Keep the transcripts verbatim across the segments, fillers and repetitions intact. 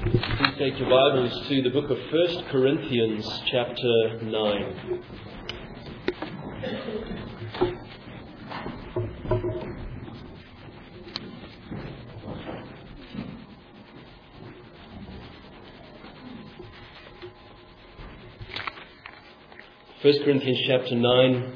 Please take your Bibles to the book of First Corinthians chapter nine. First Corinthians chapter nine.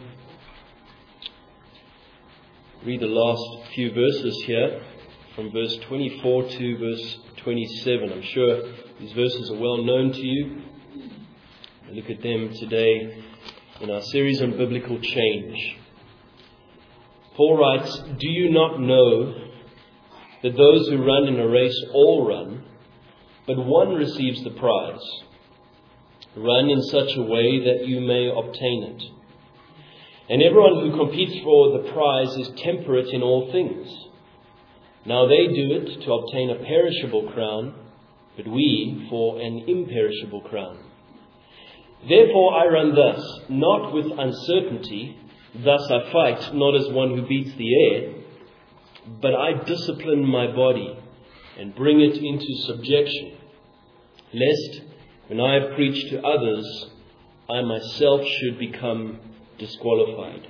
Read the last few verses here, from verse twenty-four to verse twenty-seven. I'm sure these verses are well known to you. We'll look at them today in our series on biblical change. Paul writes, "Do you not know that those who run in a race all run, but one receives the prize? Run in such a way that you may obtain it. And everyone who competes for the prize is temperate in all things. Now they do it to obtain a perishable crown, but we for an imperishable crown. Therefore I run thus, not with uncertainty, thus I fight, not as one who beats the air, but I discipline my body and bring it into subjection, lest when I have preached to others, I myself should become disqualified."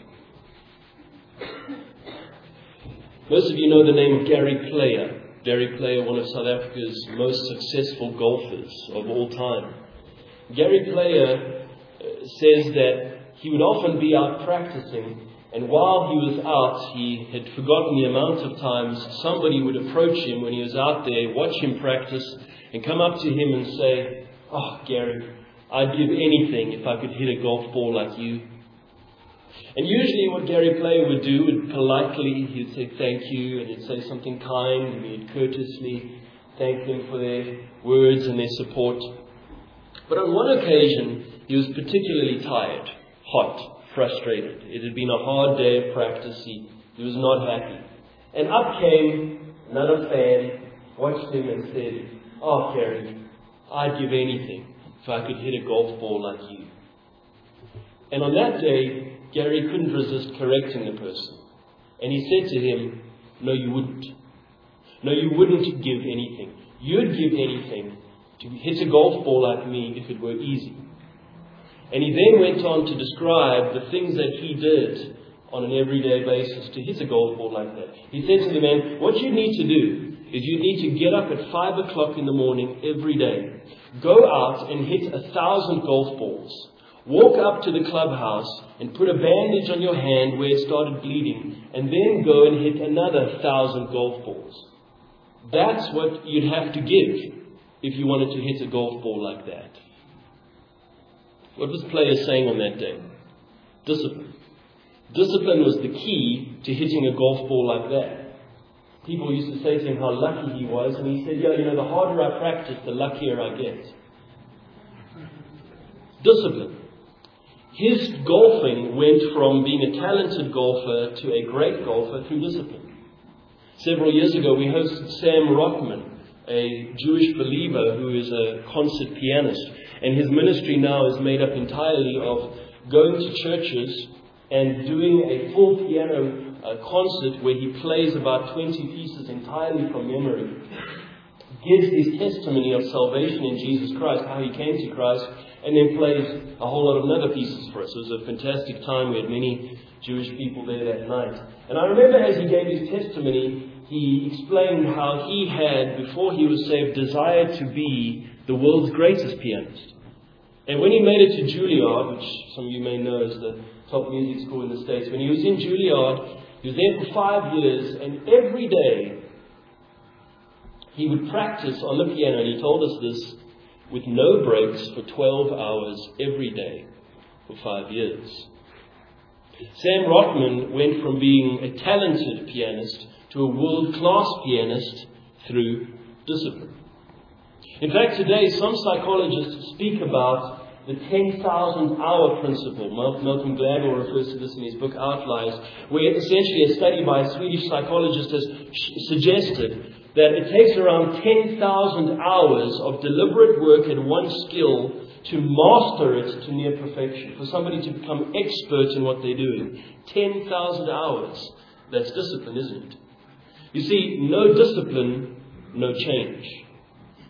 Most of you know the name of Gary Player. Gary Player, one of South Africa's most successful golfers of all time. Gary Player says that he would often be out practicing, and while he was out, he had forgotten the amount of times somebody would approach him when he was out there, watch him practice, and come up to him and say, "Oh, Gary, I'd give anything if I could hit a golf ball like you." And usually what Gary Player would do, would politely, he'd say thank you, and he'd say something kind, and he'd courteously thank them for their words and their support. But on one occasion, he was particularly tired, hot, frustrated. It had been a hard day of practice. He, he was not happy. And up came another fan, watched him and said, "Oh, Gary, I'd give anything if I could hit a golf ball like you." And on that day, Gary couldn't resist correcting the person. And he said to him, "No, you wouldn't. No, you wouldn't give anything. You'd give anything to hit a golf ball like me if it were easy." And he then went on to describe the things that he did on an everyday basis to hit a golf ball like that. He said to the man, "What you need to do is you need to get up at five o'clock in the morning every day. Go out and hit a thousand golf balls. Walk up to the clubhouse and put a bandage on your hand where it started bleeding, and then go and hit another thousand golf balls. That's what you'd have to give if you wanted to hit a golf ball like that." What was Player saying on that day? Discipline. Discipline was the key to hitting a golf ball like that. People used to say to him how lucky he was, and he said, "Yeah, you know, the harder I practice, the luckier I get." Discipline. His golfing went from being a talented golfer to a great golfer through discipline. Several years ago, we hosted Sam Rothman, a Jewish believer who is a concert pianist. And his ministry now is made up entirely of going to churches and doing a full piano uh, concert where he plays about twenty pieces entirely from memory. Gives his testimony of salvation in Jesus Christ, how he came to Christ, and then plays a whole lot of other pieces for us. It was a fantastic time. We had many Jewish people there that night. And I remember as he gave his testimony, he explained how he had, before he was saved, desired to be the world's greatest pianist. And when he made it to Juilliard, which some of you may know is the top music school in the States, when he was in Juilliard, he was there for five years, and every day he would practice on the piano, and he told us this, with no breaks for twelve hours every day for five years. Sam Rothman went from being a talented pianist to a world-class pianist through discipline. In fact, today some psychologists speak about the ten thousand hour principle. Malcolm Gladwell refers to this in his book Outliers, where essentially a study by a Swedish psychologist has suggested that it takes around ten thousand hours of deliberate work at one skill to master it to near perfection, for somebody to become expert in what they're doing. ten thousand hours. That's discipline, isn't it? You see, no discipline, no change.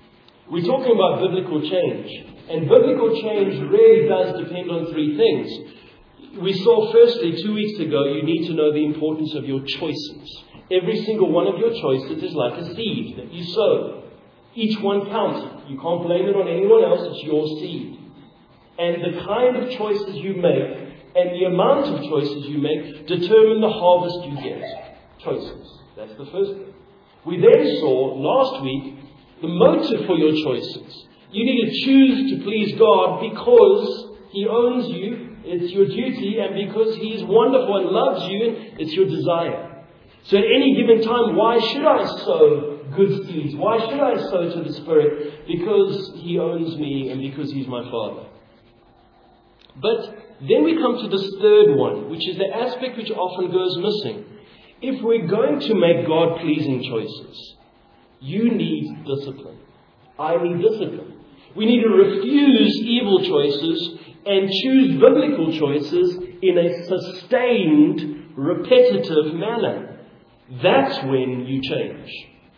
We're talking about biblical change. And biblical change really does depend on three things. We saw firstly, two weeks ago, you need to know the importance of your choices. Every single one of your choices is like a seed that you sow. Each one counts. You can't blame it on anyone else, it's your seed. And the kind of choices you make and the amount of choices you make determine the harvest you get. Choices. That's the first thing. We then saw last week the motive for your choices. You need to choose to please God because He owns you, it's your duty, and because He is wonderful and loves you, it's your desire. So at any given time, why should I sow good seeds? Why should I sow to the Spirit? Because He owns me and because He's my Father. But then we come to this third one, which is the aspect which often goes missing. If we're going to make God-pleasing choices, you need discipline. I need discipline. We need to refuse evil choices and choose biblical choices in a sustained, repetitive manner. That's when you change.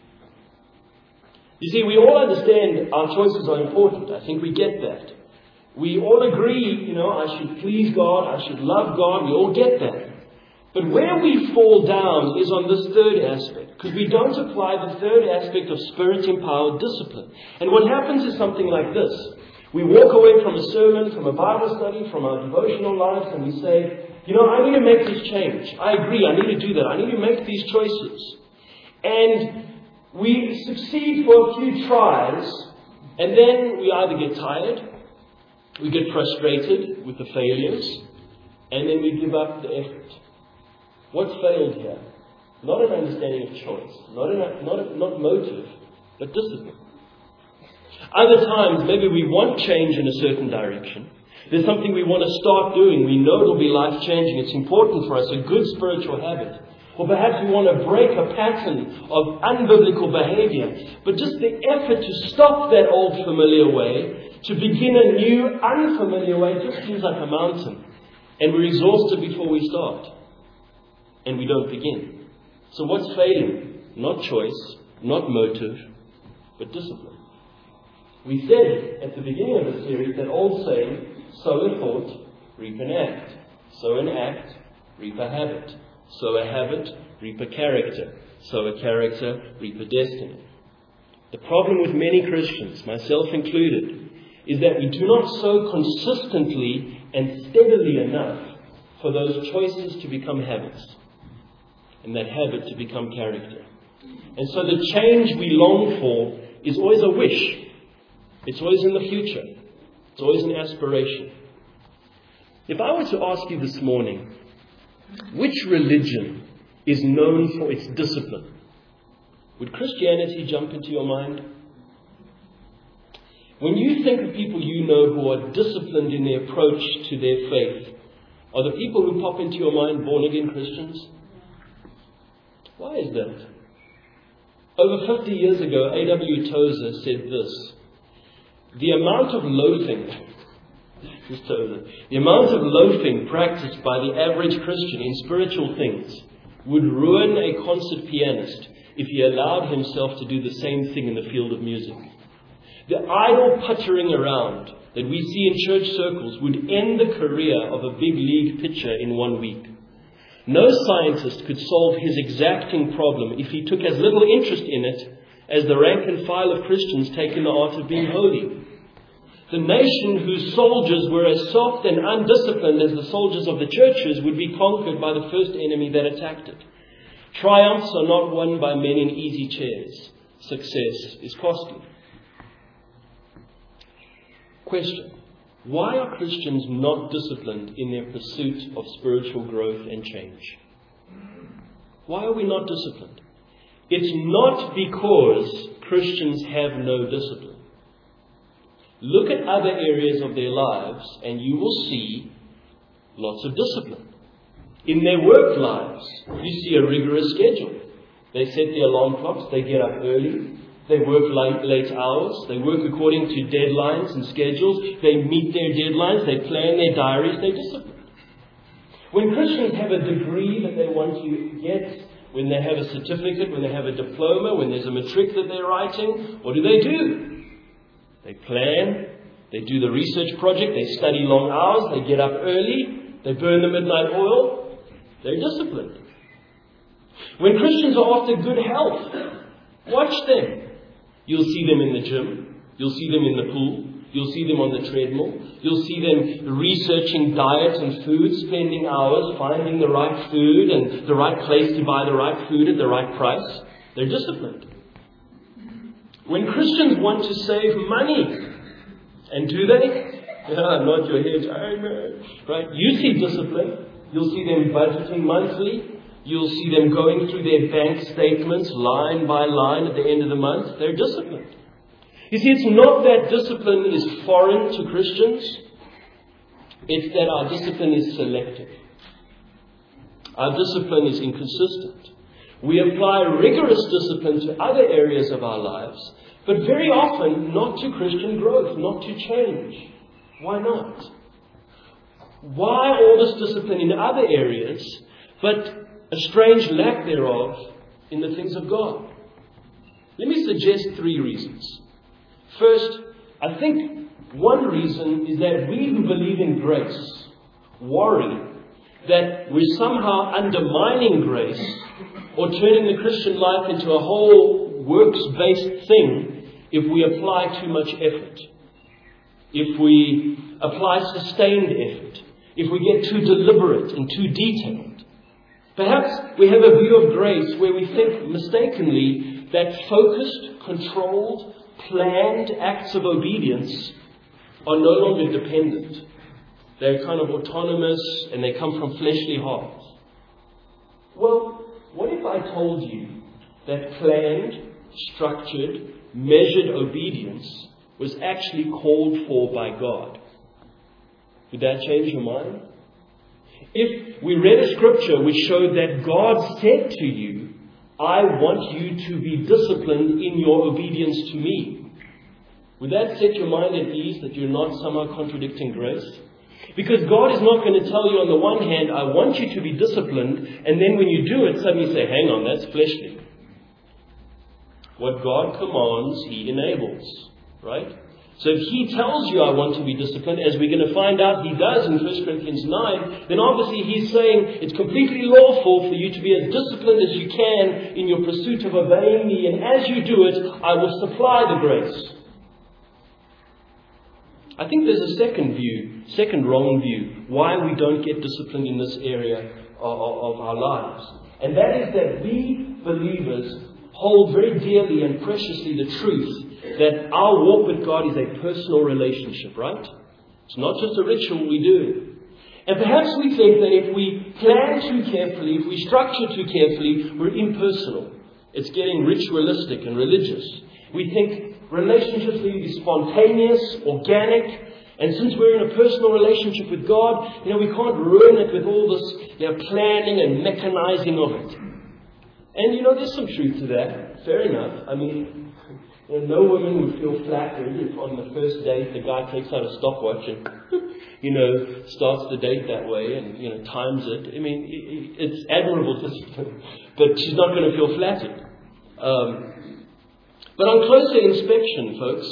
You see, we all understand our choices are important. I think we get that. We all agree, you know, I should please God, I should love God. We all get that. But where we fall down is on this third aspect, because we don't apply the third aspect of Spirit-empowered discipline. And what happens is something like this. We walk away from a sermon, from a Bible study, from our devotional lives, and we say, you know, I need to make this change. I agree, I need to do that. I need to make these choices. And we succeed for a few tries, and then we either get tired, we get frustrated with the failures, and then we give up the effort. What's failed here? Not an understanding of choice, not an, not a, not motive, but discipline. Other times, maybe we want change in a certain direction. There's something we want to start doing. We know it'll be life-changing. It's important for us, a good spiritual habit. Or perhaps we want to break a pattern of unbiblical behavior. But just the effort to stop that old familiar way, to begin a new unfamiliar way, just seems like a mountain. And we're exhausted before we start. And we don't begin. So what's failing? Not choice, not motive, but discipline. We said at the beginning of the series that old saying, sow a thought, reap an act. Sow an act, reap a habit. Sow a habit, reap a character. Sow a character, reap a destiny. The problem with many Christians, myself included, is that we do not sow consistently and steadily enough for those choices to become habits. And that habit to become character. And so the change we long for is always a wish. It's always in the future. It's always an aspiration. If I were to ask you this morning, which religion is known for its discipline? Would Christianity jump into your mind? When you think of people you know who are disciplined in their approach to their faith, are the people who pop into your mind born-again Christians? Why is that? Over fifty years ago, A W Tozer said this: the amount of loafing, this is Tozer, the amount of loafing practiced by the average Christian in spiritual things would ruin a concert pianist if he allowed himself to do the same thing in the field of music. The idle puttering around that we see in church circles would end the career of a big league pitcher in one week. No scientist could solve his exacting problem if he took as little interest in it as the rank and file of Christians take in the art of being holy. The nation whose soldiers were as soft and undisciplined as the soldiers of the churches would be conquered by the first enemy that attacked it. Triumphs are not won by men in easy chairs. Success is costly. Question: why are Christians not disciplined in their pursuit of spiritual growth and change? Why are we not disciplined? It's not because Christians have no discipline. Look at other areas of their lives and you will see lots of discipline. In their work lives, you see a rigorous schedule. They set their alarm clocks, they get up early, they work late, late hours, they work according to deadlines and schedules, they meet their deadlines, they plan their diaries, they're disciplined. When Christians have a degree that they want to get, when they have a certificate, when they have a diploma, when there's a matric that they're writing, what do they do? They plan, they do the research project, they study long hours, they get up early, they burn the midnight oil. They're disciplined. When Christians are after good health, watch them. You'll see them in the gym. You'll see them in the pool. You'll see them on the treadmill. You'll see them researching diet and food, spending hours finding the right food and the right place to buy the right food at the right price. They're disciplined. When Christians want to save money, and do they? Yeah, nod your head. Right? You see discipline. You'll see them budgeting monthly. You'll see them going through their bank statements line by line at the end of the month. They're disciplined. You see, it's not that discipline is foreign to Christians. It's that our discipline is selective. Our discipline is inconsistent. We apply rigorous discipline to other areas of our lives, but very often not to Christian growth, not to change. Why not? Why all this discipline in other areas, but a strange lack thereof in the things of God? Let me suggest three reasons. First, I think one reason is that we who believe in grace worry that we're somehow undermining grace or turning the Christian life into a whole works-based thing if we apply too much effort, if we apply sustained effort, if we get too deliberate and too detailed. Perhaps we have a view of grace where we think mistakenly that focused, controlled, planned acts of obedience are no longer dependent. They're kind of autonomous and they come from fleshly hearts. Well, what if I told you that planned, structured, measured obedience was actually called for by God? Would that change your mind? If we read a scripture which showed that God said to you, I want you to be disciplined in your obedience to me, would that set your mind at ease that you're not somehow contradicting grace? Because God is not going to tell you on the one hand, I want you to be disciplined, and then when you do it, suddenly say, hang on, that's fleshly. What God commands, He enables. Right? So if He tells you, I want to be disciplined, as we're going to find out He does in First Corinthians nine, then obviously He's saying it's completely lawful for you to be as disciplined as you can in your pursuit of obeying me, and as you do it, I will supply the grace. I think there's a second view, second wrong view, why we don't get disciplined in this area of, of our lives. And that is that we believers hold very dearly and preciously the truth that our walk with God is a personal relationship, right? It's not just a ritual we do. And perhaps we think that if we plan too carefully, if we structure too carefully, we're impersonal. It's getting ritualistic and religious. We think relationships need to be spontaneous, organic, and since we're in a personal relationship with God, you know, we can't ruin it with all this, you know, planning and mechanizing of it. And, you know, there's some truth to that. Fair enough. I mean, you know, no woman would feel flattered if on the first date the guy takes out a stopwatch and, you know, starts the date that way and, you know, times it. I mean, it's admirable discipline, but she's not going to feel flattered. Um, But on closer inspection, folks,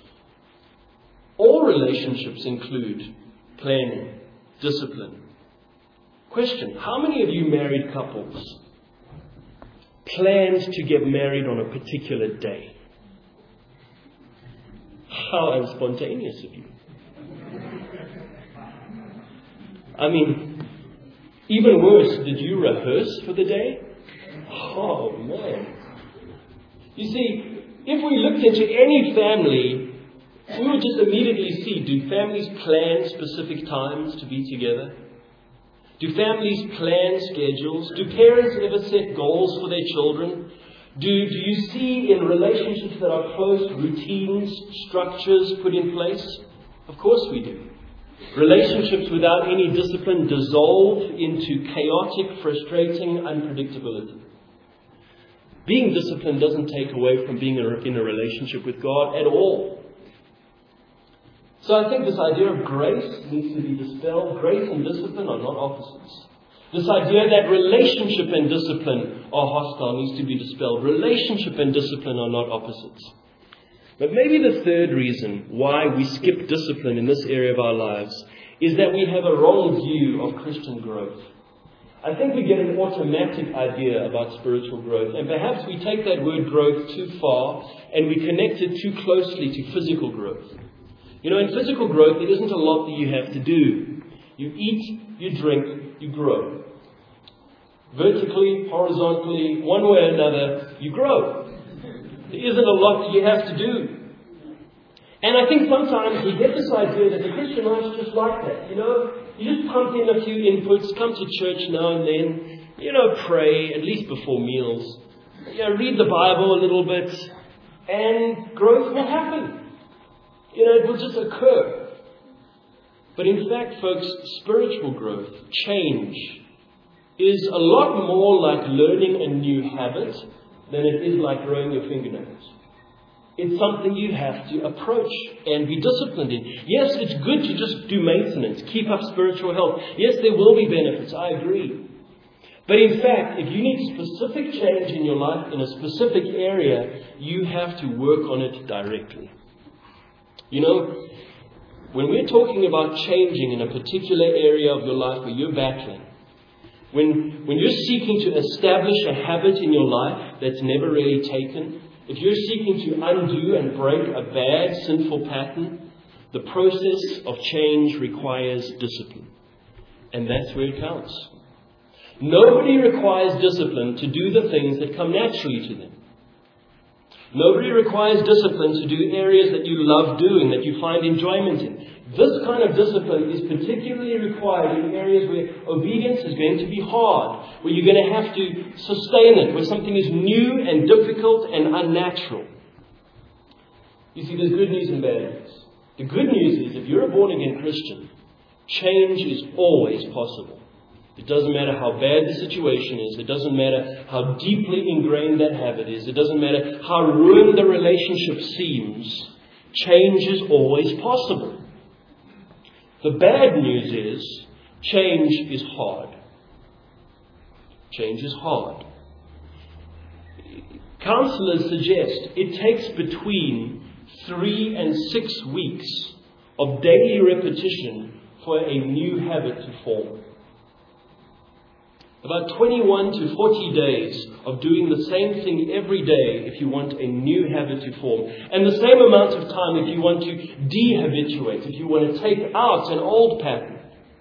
all relationships include planning, discipline. Question, how many of you married couples planned to get married on a particular day? How unspontaneous of you. I mean, even worse, did you rehearse for the day? Oh, man. You see, if we looked into any family, we would just immediately see, do families plan specific times to be together? Do families plan schedules? Do parents ever set goals for their children? Do, do you see in relationships that are close, routines, structures put in place? Of course we do. Relationships without any discipline dissolve into chaotic, frustrating unpredictability. Being disciplined doesn't take away from being in a relationship with God at all. So I think this idea of grace needs to be dispelled. Grace and discipline are not opposites. This idea that relationship and discipline are hostile needs to be dispelled. Relationship and discipline are not opposites. But maybe the third reason why we skip discipline in this area of our lives is that we have a wrong view of Christian growth. I think we get an automatic idea about spiritual growth, and perhaps we take that word growth too far and we connect it too closely to physical growth. You know, in physical growth, it isn't a lot that you have to do. You eat, you drink, you grow. Vertically, horizontally, one way or another, you grow. There isn't a lot that you have to do. And I think sometimes we get this idea that the Christian life is just like that. You know, you just pump in a few inputs, come to church now and then, you know, pray, at least before meals, you know, read the Bible a little bit, and growth will happen. You know, it will just occur. But in fact, folks, spiritual growth, change, is a lot more like learning a new habit than it is like growing your fingernails. It's something you have to approach and be disciplined in. Yes, it's good to just do maintenance, keep up spiritual health. Yes, there will be benefits, I agree. But in fact, if you need specific change in your life in a specific area, you have to work on it directly. You know, when we're talking about changing in a particular area of your life where you're battling, when, when you're seeking to establish a habit in your life that's never really taken, if you're seeking to undo and break a bad, sinful pattern, the process of change requires discipline. And that's where it counts. Nobody requires discipline to do the things that come naturally to them. Nobody requires discipline to do areas that you love doing, that you find enjoyment in. This kind of discipline is particularly required in areas where obedience is going to be hard, where you're going to have to sustain it, where something is new and difficult and unnatural. You see, there's good news and bad news. The good news is if you're a born-again Christian, change is always possible. It doesn't matter how bad the situation is. It doesn't matter how deeply ingrained that habit is. It doesn't matter how ruined the relationship seems. Change is always possible. The bad news is, change is hard. Change is hard. Counselors suggest it takes between three and six weeks of daily repetition for a new habit to form. About twenty-one to forty days of doing the same thing every day if you want a new habit to form. And the same amount of time if you want to dehabituate, if you want to take out an old pattern.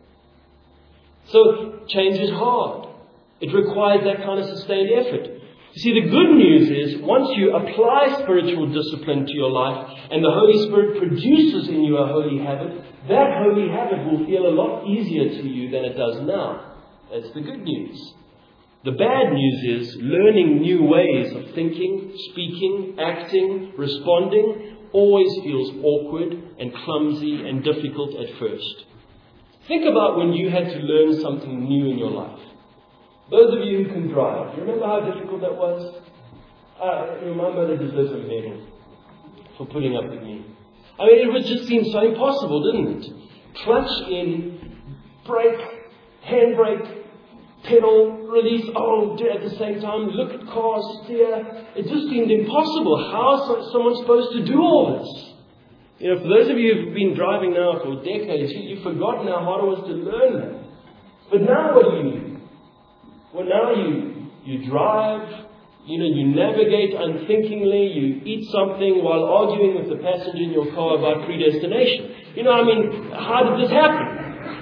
So change is hard. It requires that kind of sustained effort. You see, the good news is once you apply spiritual discipline to your life and the Holy Spirit produces in you a holy habit, that holy habit will feel a lot easier to you than it does now. That's the good news. The bad news is learning new ways of thinking, speaking, acting, responding always feels awkward and clumsy and difficult at first. Think about when you had to learn something new in your life. Those of you who can drive, you remember how difficult that was? Uh, my mother deserves a medal for putting up with me. I mean, it would just seem so impossible, didn't it? Clutch in, brake, handbrake, pedal, release, oh, at the same time, look at cars, steer. It just seemed impossible. How is someone supposed to do all this? You know, for those of you who've been driving now for decades, you, you've forgotten how hard it was to learn that. But now what do you do? Well, now you, you drive, you know, you navigate unthinkingly, you eat something while arguing with the passenger in your car about predestination. You know, I mean, how did this happen?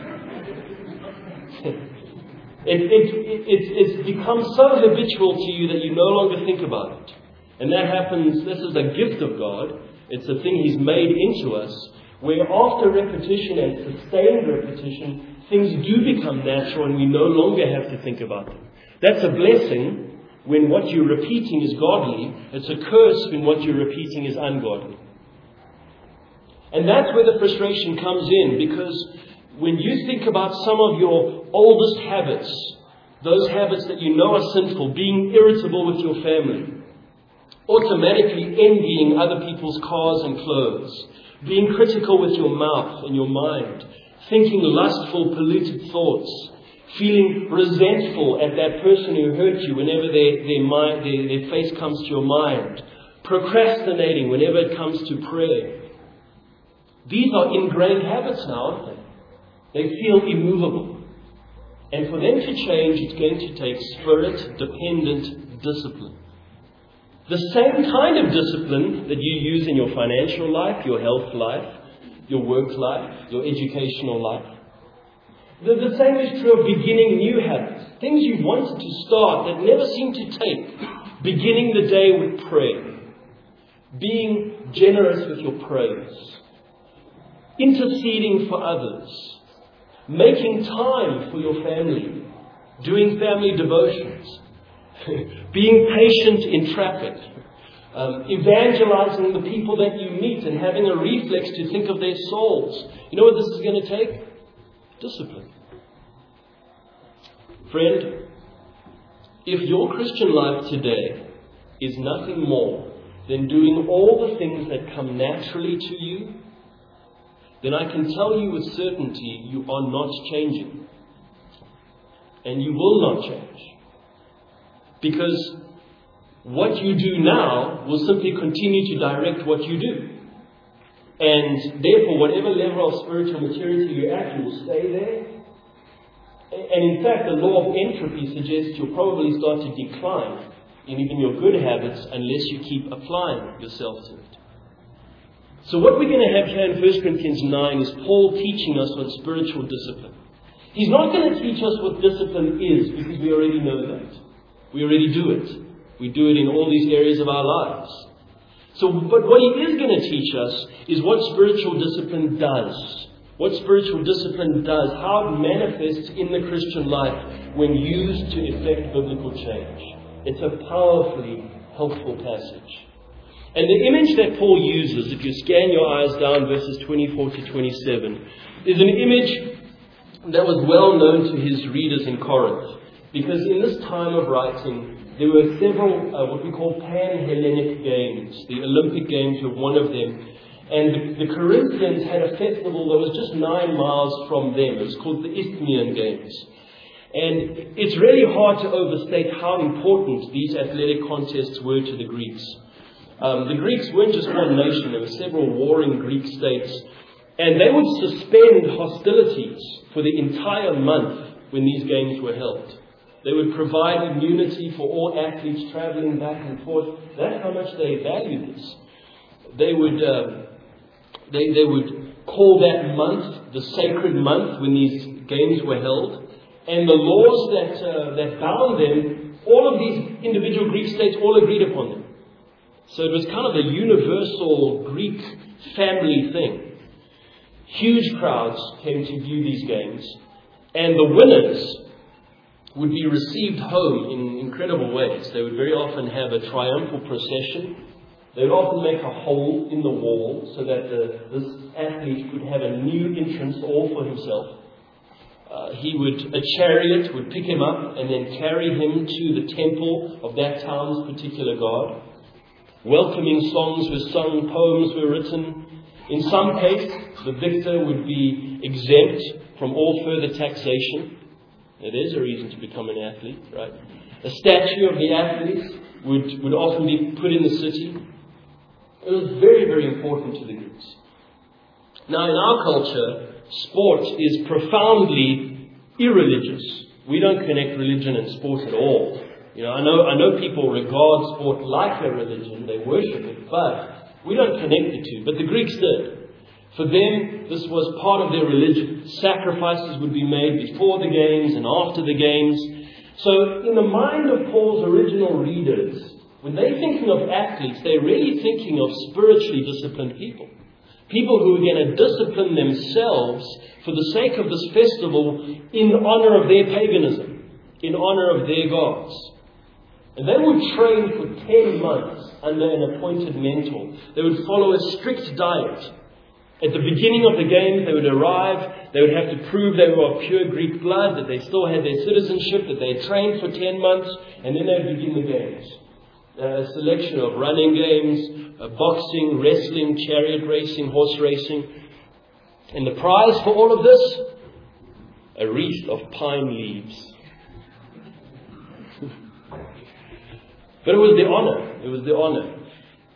It, it, it, it, it's become so habitual to you that you no longer think about it. And that happens, this is a gift of God. It's a thing He's made into us, where after repetition and sustained repetition, things do become natural and we no longer have to think about them. That's a blessing when what you're repeating is godly. It's a curse when what you're repeating is ungodly. And that's where the frustration comes in, because when you think about some of your oldest habits, those habits that you know are sinful, being irritable with your family, automatically envying other people's cars and clothes, being critical with your mouth and your mind, thinking lustful, polluted thoughts, feeling resentful at that person who hurt you whenever their, their, mind, their, their face comes to your mind, procrastinating whenever it comes to prayer. These are ingrained habits now, aren't they? They feel immovable. And for them to change, it's going to take spirit-dependent discipline. The same kind of discipline that you use in your financial life, your health life, your work life, your educational life. The, the same is true of beginning new habits. Things you wanted to start that never seem to take. Beginning the day with prayer. Being generous with your praise. Interceding for others. Making time for your family. Doing family devotions. Being patient in traffic. Um, evangelizing the people that you meet and having a reflex to think of their souls. You know what this is going to take? Discipline. Friend, if your Christian life today is nothing more than doing all the things that come naturally to you, then I can tell you with certainty you are not changing. And you will not change. Because what you do now will simply continue to direct what you do. And therefore, whatever level of spiritual maturity you're at, you will stay there. And in fact, the law of entropy suggests you'll probably start to decline in even your good habits unless you keep applying yourself to it. So what we're going to have here in First Corinthians nine is Paul teaching us on spiritual discipline. He's not going to teach us what discipline is, because we already know that. We already do it. We do it in all these areas of our lives. So, but what he is going to teach us is what spiritual discipline does. What spiritual discipline does, how it manifests in the Christian life when used to effect biblical change. It's a powerfully helpful passage. And the image that Paul uses, if you scan your eyes down verses twenty-four to twenty-seven, is an image that was well known to his readers in Corinth. Because in this time of writing, there were several, uh, what we call pan-Hellenic games. The Olympic Games were one of them. And the, the Corinthians had a festival that was just nine miles from them. It was called the Isthmian Games. And it's really hard to overstate how important these athletic contests were to the Greeks. Um, the Greeks weren't just one nation. There were several warring Greek states. And they would suspend hostilities for the entire month when these games were held. They would provide immunity for all athletes traveling back and forth. That's how much they valued this. They would, uh, they, they would call that month the sacred month when these games were held. And the laws that, uh, that bound them, all of these individual Greek states all agreed upon them. So it was kind of a universal Greek family thing. Huge crowds came to view these games. And the winners would be received home in incredible ways. They would very often have a triumphal procession. They would often make a hole in the wall so that the, this athlete could have a new entrance all for himself. Uh, he would, a chariot would pick him up and then carry him to the temple of that town's particular god. Welcoming songs were sung, poems were written. In some case, the victor would be exempt from all further taxation. Now, there's a reason to become an athlete, right? A statue of the athlete would, would often be put in the city. It was very, very important to the Greeks. Now, in our culture, sport is profoundly irreligious. We don't connect religion and sport at all. You know, I know, I know people regard sport like a religion. They worship it, but we don't connect the two. But the Greeks did. For them, this was part of their religion. Sacrifices would be made before the games and after the games. So in the mind of Paul's original readers, when they're thinking of athletes, they're really thinking of spiritually disciplined people. People who are going to discipline themselves for the sake of this festival in honor of their paganism, in honor of their gods. And they would train for ten months under an appointed mentor. They would follow a strict diet. At the beginning of the games, they would arrive, they would have to prove they were of pure Greek blood, that they still had their citizenship, that they had trained for ten months, and then they would begin the games. A selection of running games, uh, boxing, wrestling, chariot racing, horse racing. And the prize for all of this? A wreath of pine leaves. But it was the honor. It was the honor.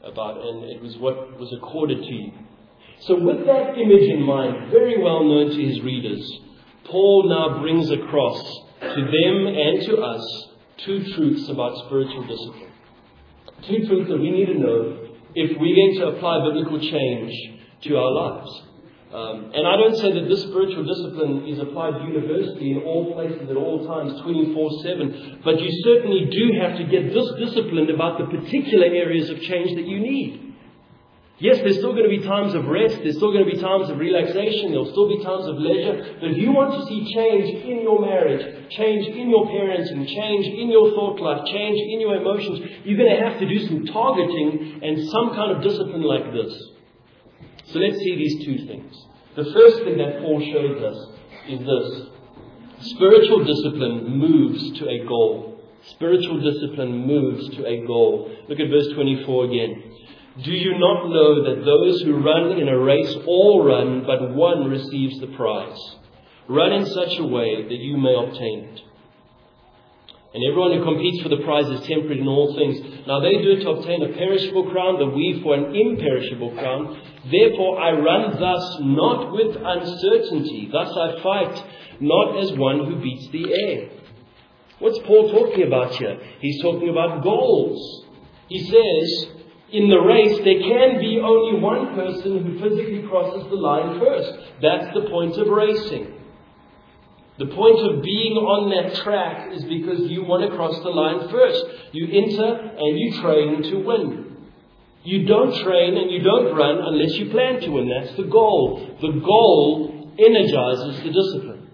about, and it was what was accorded to you. So with that image in mind, very well known to his readers, Paul now brings across to them and to us two truths about spiritual discipline. Two truths that we need to know if we're going to apply biblical change to our lives. Um, and I don't say that this spiritual discipline is applied universally in all places at all times, twenty-four seven. But you certainly do have to get this disciplined about the particular areas of change that you need. Yes, there's still going to be times of rest. There's still going to be times of relaxation. There'll still be times of leisure. But if you want to see change in your marriage, change in your parenting, change in your thought life, change in your emotions, you're going to have to do some targeting and some kind of discipline like this. So let's see these two things. The first thing that Paul shows us is this. Spiritual discipline moves to a goal. Spiritual discipline moves to a goal. Look at verse twenty-four again. Do you not know that those who run in a race all run, but one receives the prize? Run in such a way that you may obtain it. And everyone who competes for the prize is temperate in all things. Now they do it to obtain a perishable crown, but we for an imperishable crown. Therefore I run thus, not with uncertainty. Thus I fight, not as one who beats the air. What's Paul talking about here? He's talking about goals. He says, in the race, there can be only one person who physically crosses the line first. That's the point of racing. The point of being on that track is because you want to cross the line first. You enter and you train to win. You don't train and you don't run unless you plan to win. That's the goal. The goal energizes the discipline.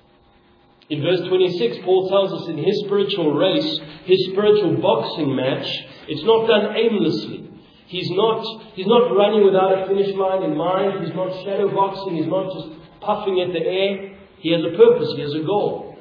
In verse twenty-six, Paul tells us in his spiritual race, his spiritual boxing match, it's not done aimlessly. He's not, he's not running without a finish line in mind. He's not shadow boxing. He's not just puffing at the air. He has a purpose. He has a goal.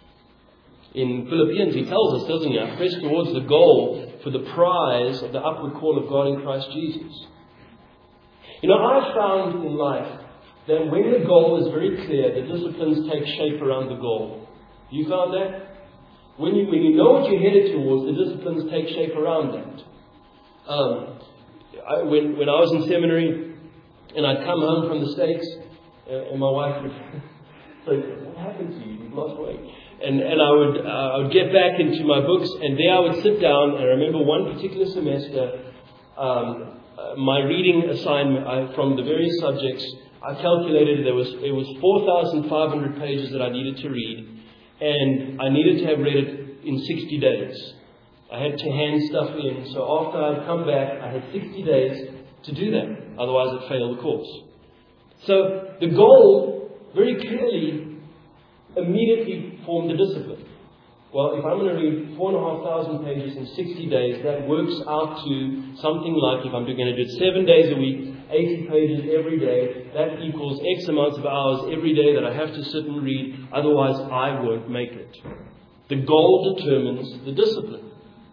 In Philippians, he tells us, doesn't he? I press towards the goal for the prize of the upward call of God in Christ Jesus. You know, I've found in life that when the goal is very clear, the disciplines take shape around the goal. You found that? When you, when you know what you're headed towards, the disciplines take shape around that. Um, I, when, when I was in seminary and I'd come home from the States, uh, and my wife would say, what happened to you? You've lost weight. And, and I would uh, I would get back into my books, and there I would sit down. And I remember one particular semester, um, uh, my reading assignment I, from the various subjects, I calculated there was it was four thousand five hundred pages that I needed to read, and I needed to have read it in sixty days. I had to hand stuff in, so after I'd come back, I had sixty days to do that. Otherwise, I'd fail the course. So the goal very clearly immediately formed the discipline. Well, if I'm going to read four and a half thousand pages in sixty days, that works out to something like, if I'm going to do it seven days a week, eighty pages every day, that equals X amounts of hours every day that I have to sit and read. Otherwise, I won't make it. The goal determines the discipline.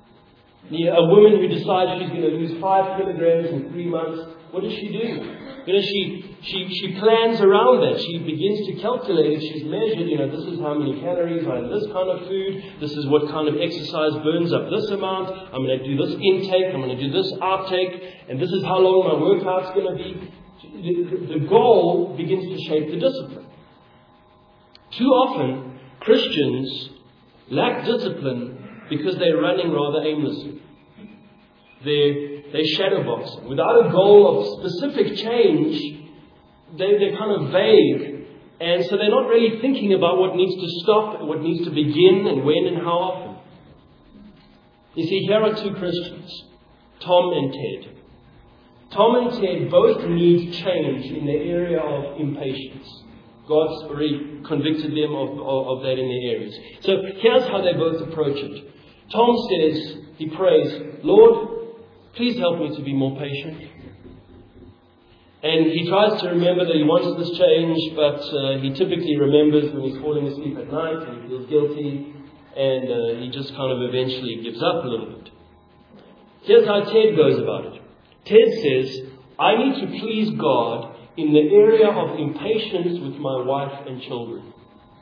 A woman who decides she's going to lose five kilograms in three months, what does she do? You know, she, she, she plans around that. She begins to calculate it. She's measured, you know, this is how many calories are in this kind of food. This is what kind of exercise burns up this amount. I'm going to do this intake. I'm going to do this outtake. And this is how long my workout's going to be. The, the goal begins to shape the discipline. Too often, Christians lack discipline because they're running rather aimlessly. They're, they're shadowboxing. Without a goal of specific change, they, they're kind of vague. And so they're not really thinking about what needs to stop, what needs to begin, and when and how often. You see, here are two Christians, Tom and Ted. Tom and Ted both need change in the area of impatience. God's already convicted them of, of, of that in their areas. So here's how they both approach it. Tom says, he prays, Lord, please help me to be more patient. And he tries to remember that he wants this change, but uh, he typically remembers when he's falling asleep at night and he feels guilty, and uh, he just kind of eventually gives up a little bit. Here's how Ted goes about it. Ted says, I need to please God in the area of impatience with my wife and children.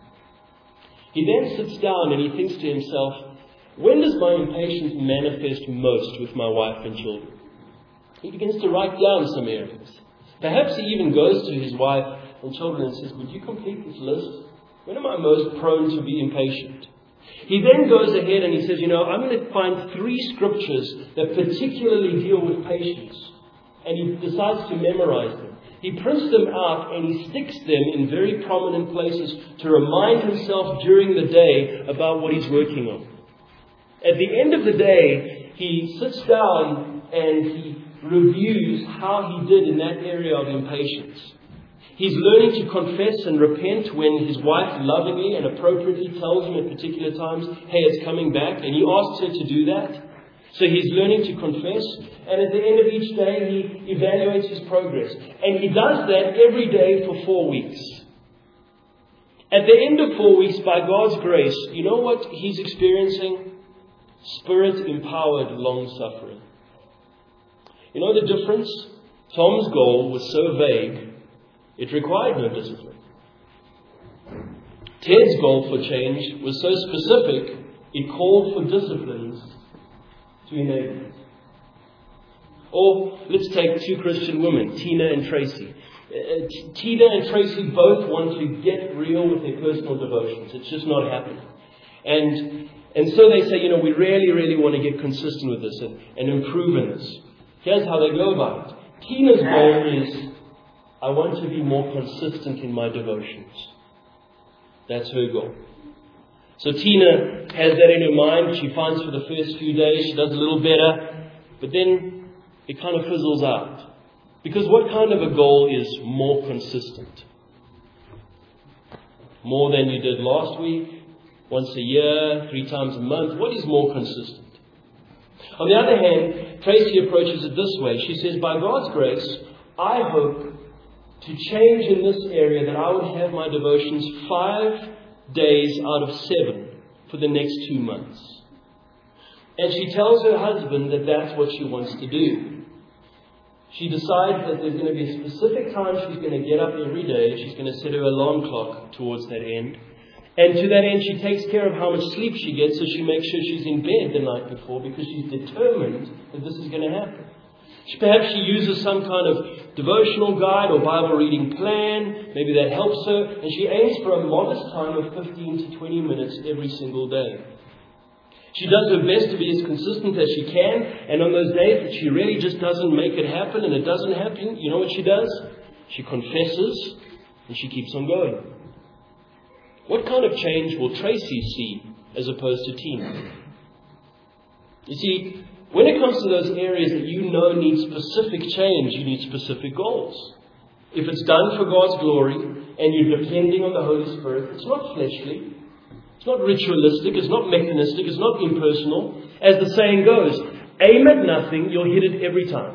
He then sits down and he thinks to himself, when does my impatience manifest most with my wife and children? He begins to write down some areas. Perhaps he even goes to his wife and children and says, would you complete this list? When am I most prone to be impatient? He then goes ahead and he says, you know, I'm going to find three scriptures that particularly deal with patience. And he decides to memorize them. He prints them out and he sticks them in very prominent places to remind himself during the day about what he's working on. At the end of the day, he sits down and he reviews how he did in that area of impatience. He's learning to confess and repent when his wife lovingly and appropriately tells him at particular times, hey, it's coming back, and he asks her to do that. So he's learning to confess, and at the end of each day, he evaluates his progress. And he does that every day for four weeks. At the end of four weeks, by God's grace, you know what he's experiencing? Spirit-empowered long-suffering. You know the difference? Tom's goal was so vague, it required no discipline. Ted's goal for change was so specific, it called for disciplines to enable it. Or let's take two Christian women, Tina and Tracy. Uh, T- Tina and Tracy both want to get real with their personal devotions. It's just not happening. And and so they say, you know, we really, really want to get consistent with this and, and improve in this. Here's how they go about it. Tina's goal is, I want to be more consistent in my devotions. That's her goal. So Tina has that in her mind. She finds for the first few days she does a little better. But then it kind of fizzles out. Because what kind of a goal is more consistent? More than you did last week? Once a year? Three times a month? What is more consistent? On the other hand, Tracy approaches it this way. She says, by God's grace, I hope to change in this area that I would have my devotions five days out of seven for the next two months. And she tells her husband that that's what she wants to do. She decides that there's going to be a specific time she's going to get up every day. She's going to set her alarm clock towards that end. And to that end, she takes care of how much sleep she gets, so she makes sure she's in bed the night before because she's determined that this is going to happen. She, perhaps she uses some kind of devotional guide or Bible reading plan. Maybe that helps her. And she aims for a modest time of fifteen to twenty minutes every single day. She does her best to be as consistent as she can. And on those days that she really just doesn't make it happen and it doesn't happen, you know what she does? She confesses and she keeps on going. What kind of change will Tracy see as opposed to Tina? You see, when it comes to those areas that you know need specific change, you need specific goals. If it's done for God's glory and you're depending on the Holy Spirit, it's not fleshly, it's not ritualistic, it's not mechanistic, it's not impersonal. As the saying goes, aim at nothing, you'll hit it every time.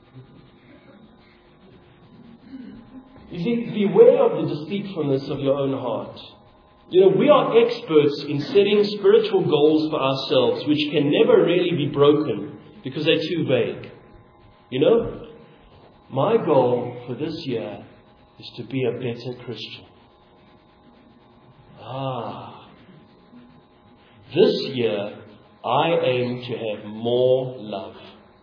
You see, beware of the deceitfulness of your own heart. You know, we are experts in setting spiritual goals for ourselves, which can never really be broken because they're too vague. You know, my goal for this year is to be a better Christian. Ah, this year I aim to have more love.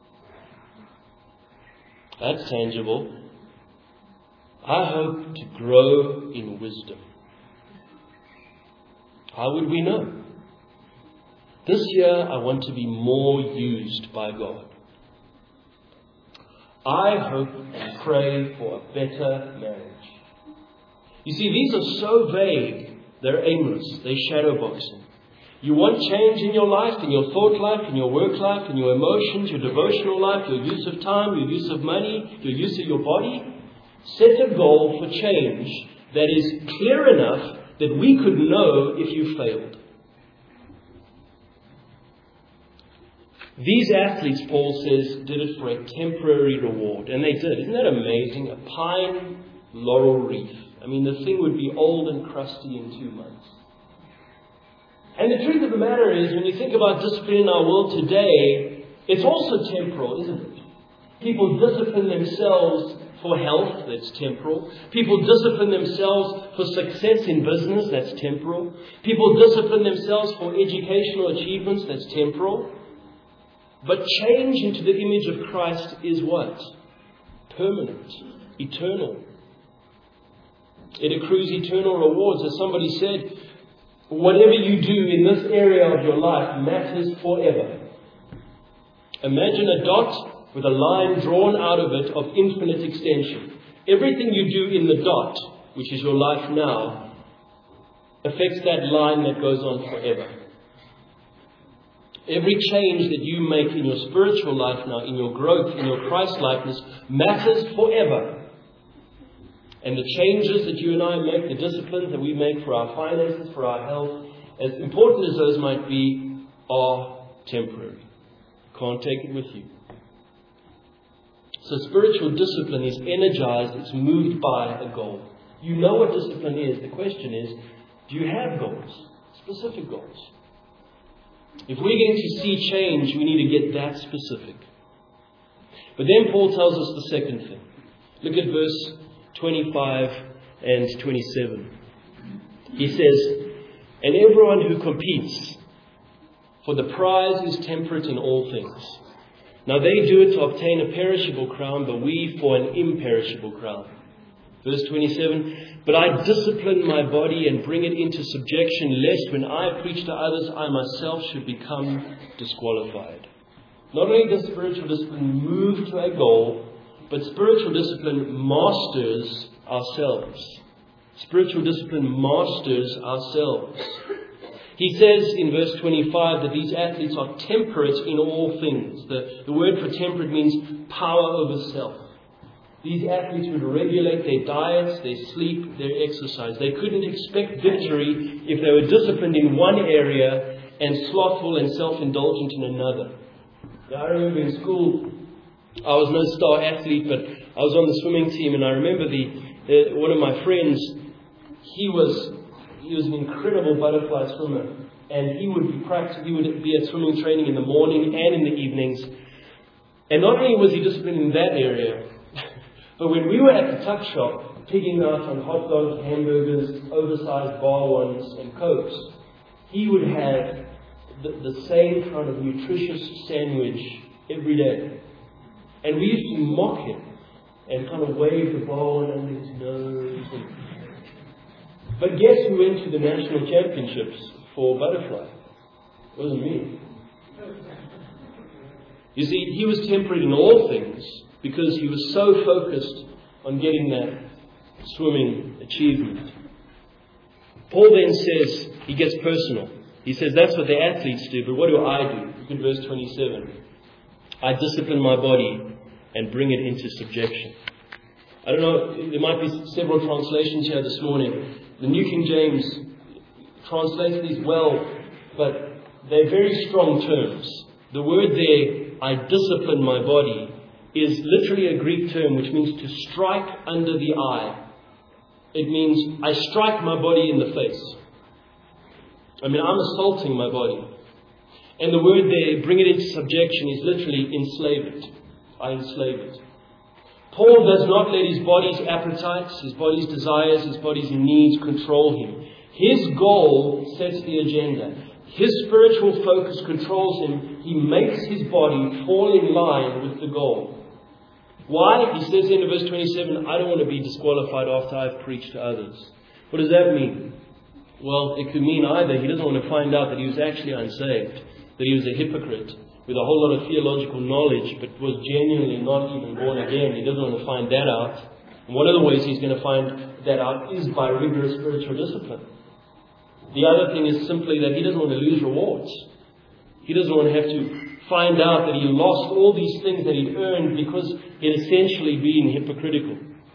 That's tangible. I hope to grow in wisdom. How would we know? This year, I want to be more used by God. I hope and pray for a better marriage. You see, these are so vague, they're aimless, they're shadow boxing. You want change in your life, in your thought life, in your work life, in your emotions, your devotional life, your use of time, your use of money, your use of your body. Set a goal for change that is clear enough that we could know if you failed. These athletes, Paul says, did it for a temporary reward. And they did. Isn't that amazing? A pine laurel wreath. I mean, the thing would be old and crusty in two months. And the truth of the matter is, when you think about discipline in our world today, it's also temporal, isn't it? People discipline themselves for health, that's temporal. People discipline themselves for success in business, that's temporal. People discipline themselves for educational achievements, that's temporal. But change into the image of Christ is what? Permanent, eternal. It accrues eternal rewards. As somebody said, whatever you do in this area of your life matters forever. Imagine a dot with a line drawn out of it of infinite extension. Everything you do in the dot, which is your life now, affects that line that goes on forever. Every change that you make in your spiritual life now, in your growth, in your Christ-likeness, matters forever. And the changes that you and I make, the disciplines that we make for our finances, for our health, as important as those might be, are temporary. Can't take it with you. So spiritual discipline is energized, it's moved by a goal. You know what discipline is. The question is, do you have goals? Specific goals. If we're going to see change, we need to get that specific. But then Paul tells us the second thing. Look at verse twenty-five and twenty-seven. He says, and everyone who competes for the prize is temperate in all things. Now they do it to obtain a perishable crown, but we for an imperishable crown. Verse twenty-seven, but I discipline my body and bring it into subjection, lest when I preach to others, I myself should become disqualified. Not only does spiritual discipline move to a goal, but spiritual discipline masters ourselves. Spiritual discipline masters ourselves. He says in verse twenty-five that these athletes are temperate in all things. The, the word for temperate means power over self. These athletes would regulate their diets, their sleep, their exercise. They couldn't expect victory if they were disciplined in one area and slothful and self-indulgent in another. Now, I remember in school, I was no star athlete, but I was on the swimming team, and I remember the uh, one of my friends, he was he was an incredible butterfly swimmer, and he would be practice, he would be at swimming training in the morning and in the evenings. And not only was he disciplined in that area, but when we were at the tuck shop, pigging out on hot dogs, hamburgers, oversized bar ones, and cokes, he would have the, the same kind of nutritious sandwich every day. And we used to mock him and kind of wave the bowl under his nose. And... But guess who went to the national championships for butterfly? It wasn't me. You see, he was temperate in all things because he was so focused on getting that swimming achievement. Paul then says, he gets personal. He says, that's what the athletes do, but what do I do? Look at verse twenty-seven. I discipline my body and bring it into subjection. I don't know, there might be several translations here this morning. The New King James translates these well, but they're very strong terms. The word there, I discipline my body, is literally a Greek term which means to strike under the eye. It means I strike my body in the face. I mean, I'm assaulting my body. And the word there, bring it into subjection, is literally enslave it. I enslave it. Paul does not let his body's appetites, his body's desires, his body's needs control him. His goal sets the agenda. His spiritual focus controls him. He makes his body fall in line with the goal. Why? He says in verse twenty-seven, I don't want to be disqualified after I've preached to others. What does that mean? Well, it could mean either he doesn't want to find out that he was actually unsaved, that he was a hypocrite with a whole lot of theological knowledge, but was genuinely not even born again. He doesn't want to find that out. And one of the ways he's going to find that out is by rigorous spiritual discipline. The other thing is simply that he doesn't want to lose rewards. He doesn't want to have to find out that he lost all these things that he'd earned because he had essentially been hypocritical.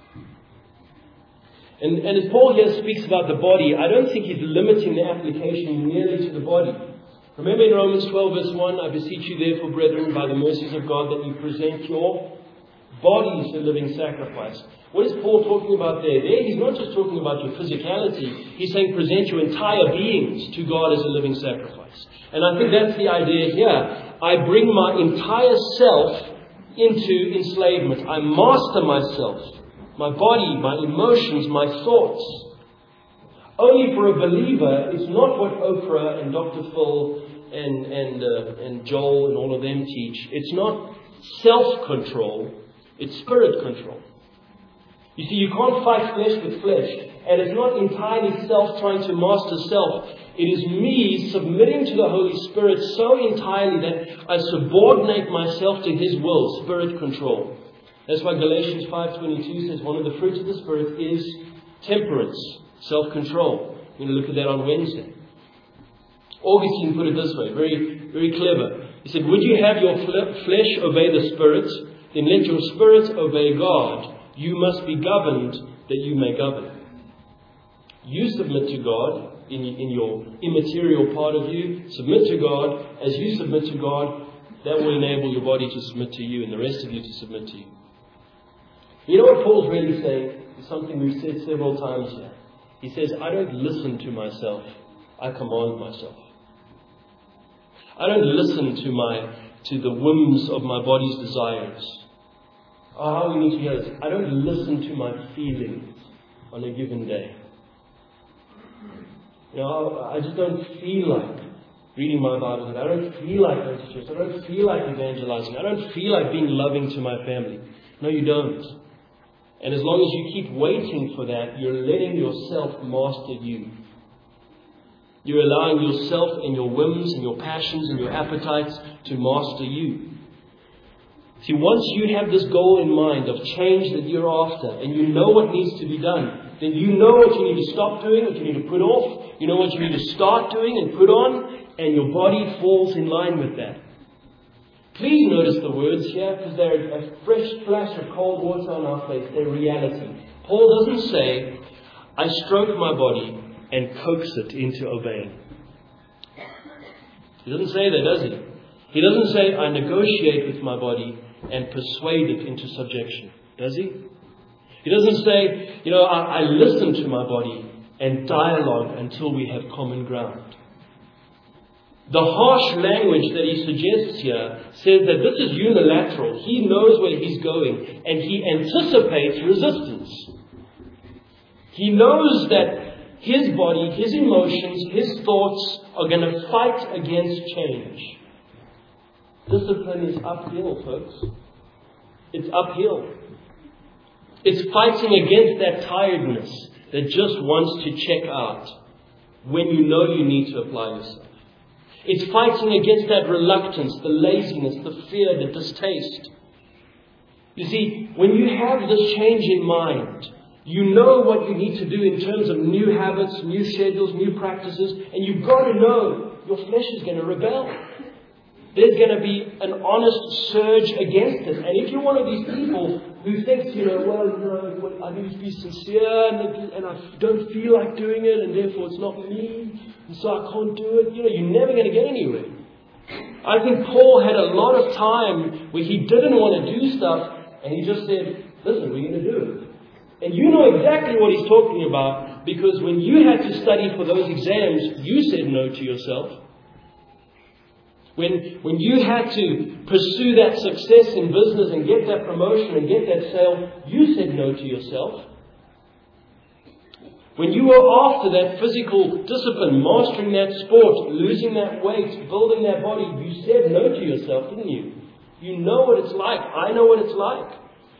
And, and as Paul here speaks about the body, I don't think he's limiting the application merely to the body. Remember in Romans twelve verse one, I beseech you therefore, brethren, by the mercies of God, that you present your bodies a living sacrifice. What is Paul talking about there? There, he's not just talking about your physicality. He's saying present your entire beings to God as a living sacrifice. And I think that's the idea here. I bring my entire self into enslavement. I master myself, my body, my emotions, my thoughts. Only for a believer, it's not what Oprah and Doctor Phil and and uh, and Joel and all of them teach, it's not self-control, it's spirit control. You see, you can't fight flesh with flesh, and it's not entirely self trying to master self. It is me submitting to the Holy Spirit so entirely that I subordinate myself to His will, spirit control. That's why Galatians five twenty-two says one of the fruits of the Spirit is temperance, self-control. We're going to look at that on Wednesday. Augustine put it this way, very, very clever. He said, would you have your flesh obey the Spirit? Then let your spirit obey God. You must be governed that you may govern. You submit to God in, in your immaterial part of you. Submit to God. As you submit to God, that will enable your body to submit to you and the rest of you to submit to you. You know what Paul's really saying? It's something we've said several times here. He says, I don't listen to myself. I command myself. I don't listen to my to the whims of my body's desires. Oh, how we need to hear this. I don't listen to my feelings on a given day. You know, I just don't feel like reading my Bible. I don't feel like going to church. I don't feel like evangelizing. I don't feel like being loving to my family. No, you don't. And as long as you keep waiting for that, you're letting yourself master you. You're allowing yourself and your whims and your passions and your appetites to master you. See, once you have this goal in mind of change that you're after, and you know what needs to be done, then you know what you need to stop doing, what you need to put off, you know what you need to start doing and put on, and your body falls in line with that. Please notice the words here, because they're a fresh splash of cold water on our face. They're reality. Paul doesn't say, I stroke my body and coax it into obeying. He doesn't say that, does he? He doesn't say, I negotiate with my body and persuade it into subjection. Does he? He doesn't say, you know, I, I listen to my body and dialogue until we have common ground. The harsh language that he suggests here says that this is unilateral. He knows where he's going and he anticipates resistance. He knows that his body, his emotions, his thoughts are going to fight against change. Discipline is uphill, folks. It's uphill. It's fighting against that tiredness that just wants to check out when you know you need to apply yourself. It's fighting against that reluctance, the laziness, the fear, the distaste. You see, when you have this change in mind, you know what you need to do in terms of new habits, new schedules, new practices, and you've got to know your flesh is going to rebel. There's going to be an honest surge against it. And if you're one of these people who thinks, you know, well, you know, I need to be sincere and, and I don't feel like doing it and therefore it's not me and so I can't do it, you know, you're never going to get anywhere. I think Paul had a lot of time where he didn't want to do stuff and he just said, listen, we're going to do it. And you know exactly what he's talking about because when you had to study for those exams, you said no to yourself. When, when you had to pursue that success in business and get that promotion and get that sale, you said no to yourself. When you were after that physical discipline, mastering that sport, losing that weight, building that body, you said no to yourself, didn't you? You know what it's like. I know what it's like.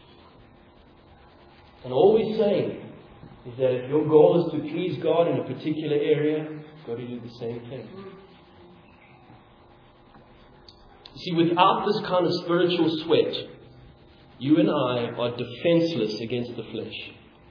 And all we're saying is that if your goal is to please God in a particular area, you've got to do the same thing. You see, without this kind of spiritual sweat, you and I are defenseless against the flesh.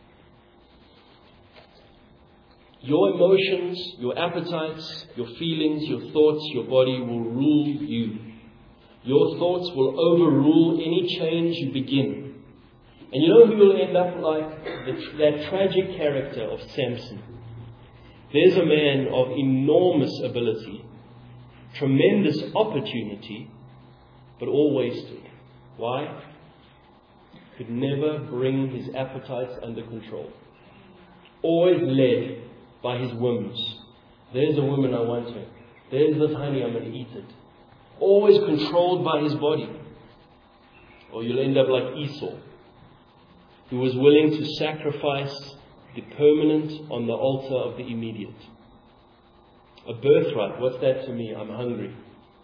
Your emotions, your appetites, your feelings, your thoughts, your body will rule you. Your thoughts will overrule any change you begin. And you know who will end up like? The, that tragic character of Samson. There's a man of enormous ability, tremendous opportunity, but all wasted. Why? Could never bring his appetites under control. Always led by his whims. There's a woman I want her. There's this honey, I'm going to eat it. Always controlled by his body. Or you'll end up like Esau, who was willing to sacrifice the permanent on the altar of the immediate. A birthright. What's that to me? I'm hungry.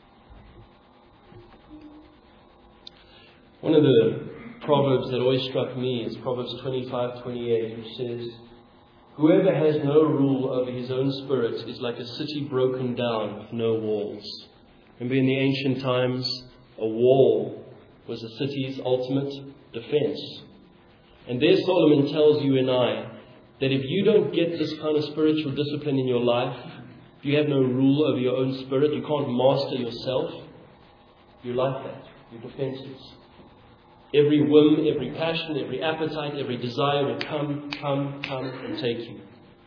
One of the proverbs that always struck me is Proverbs twenty-five twenty-eight, which says, "Whoever has no rule over his own spirit is like a city broken down with no walls." Remember, in the ancient times, a wall was a city's ultimate defense. And there Solomon tells you and I that if you don't get this kind of spiritual discipline in your life, if you have no rule over your own spirit, you can't master yourself, you're like that. You're defenseless. Every whim, every passion, every appetite, every desire will come, come, come and take you.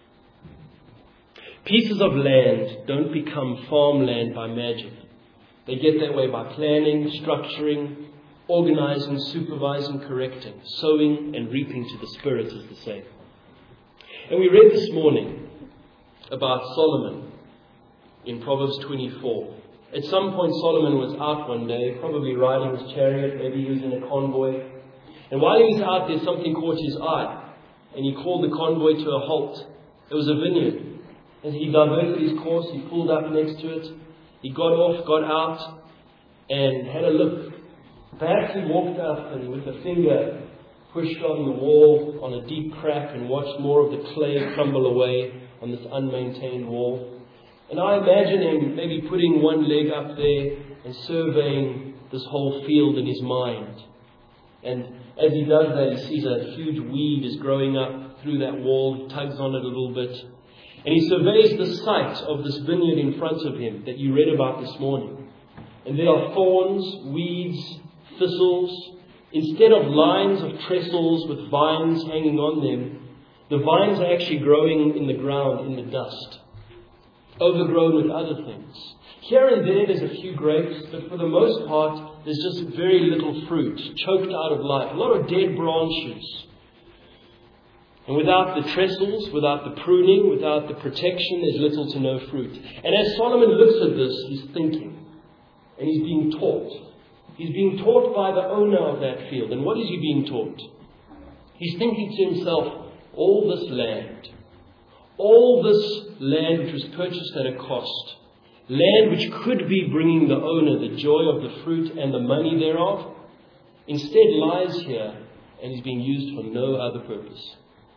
Pieces of land don't become farmland by magic. They get that way by planning, structuring, organizing, supervising, correcting. Sowing and reaping to the Spirit is the same. And we read this morning about Solomon in Proverbs twenty-four. At some point Solomon was out one day, probably riding his chariot, maybe he was in a convoy. And while he was out there, something caught his eye. And he called the convoy to a halt. It was a vineyard. As he diverted his course, he pulled up next to it. He got off, got out, and had a look. Perhaps he walked up and with a finger pushed on the wall on a deep crack and watched more of the clay crumble away on this unmaintained wall. And I imagine him maybe putting one leg up there and surveying this whole field in his mind. And as he does that, he sees a huge weed is growing up through that wall. He tugs on it a little bit. And he surveys the site of this vineyard in front of him that you read about this morning. And there are thorns, weeds, thistles. Instead of lines of trestles with vines hanging on them, the vines are actually growing in the ground, in the dust, overgrown with other things. Here and there there's a few grapes, but for the most part there's just very little fruit, choked out of life, a lot of dead branches. And without the trestles, without the pruning, without the protection, there's little to no fruit. And as Solomon looks at this, he's thinking, and he's being taught. He's being taught by the owner of that field. And what is he being taught? He's thinking to himself, all this land, all this land which was purchased at a cost, land which could be bringing the owner the joy of the fruit and the money thereof, instead lies here and is being used for no other purpose.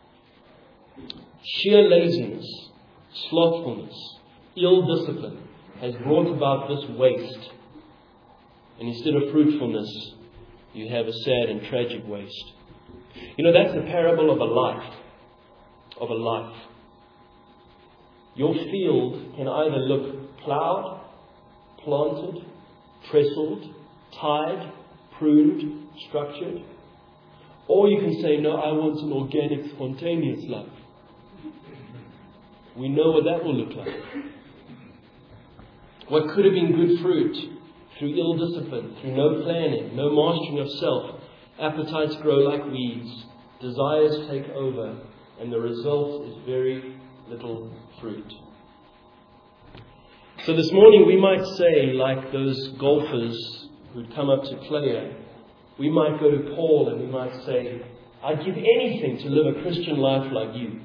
Sheer laziness, slothfulness, ill discipline has brought about this waste. And instead of fruitfulness, you have a sad and tragic waste. You know, that's the parable of a life. Of a life. Your field can either look plowed, planted, trestled, tied, pruned, structured, or you can say, no, I want an organic, spontaneous life. We know what that will look like. What could have been good fruit, through ill discipline, through no planning, no mastering of self, appetites grow like weeds, desires take over, and the result is very little fruit. So this morning we might say, like those golfers who'd come up to Playa, we might go to Paul and we might say, I'd give anything to live a Christian life like you.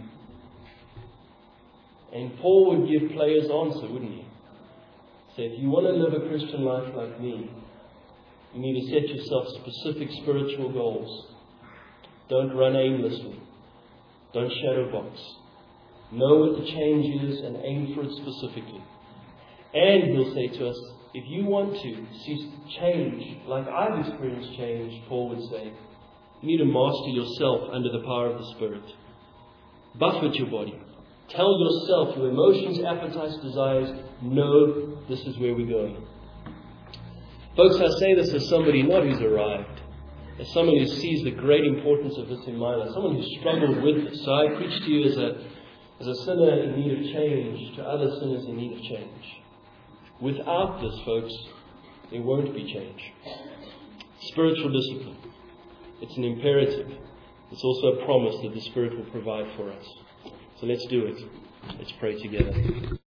And Paul would give Playa's answer, wouldn't he? Say, if you want to live a Christian life like me, you need to set yourself specific spiritual goals. Don't run aimlessly. Don't shadow box. Know what the change is and aim for it specifically. And he'll say to us, if you want to see change, like I've experienced change, Paul would say, you need to master yourself under the power of the Spirit. Buffet your body. Tell yourself, your emotions, appetites, desires, no, this is where we're going. Folks, I say this as somebody not who's arrived, as someone who sees the great importance of this in my life, someone who's struggled with this. So I preach to you as a, as a sinner in need of change, to other sinners in need of change. Without this, folks, there won't be change. Spiritual discipline. It's an imperative. It's also a promise that the Spirit will provide for us. So let's do it. Let's pray together.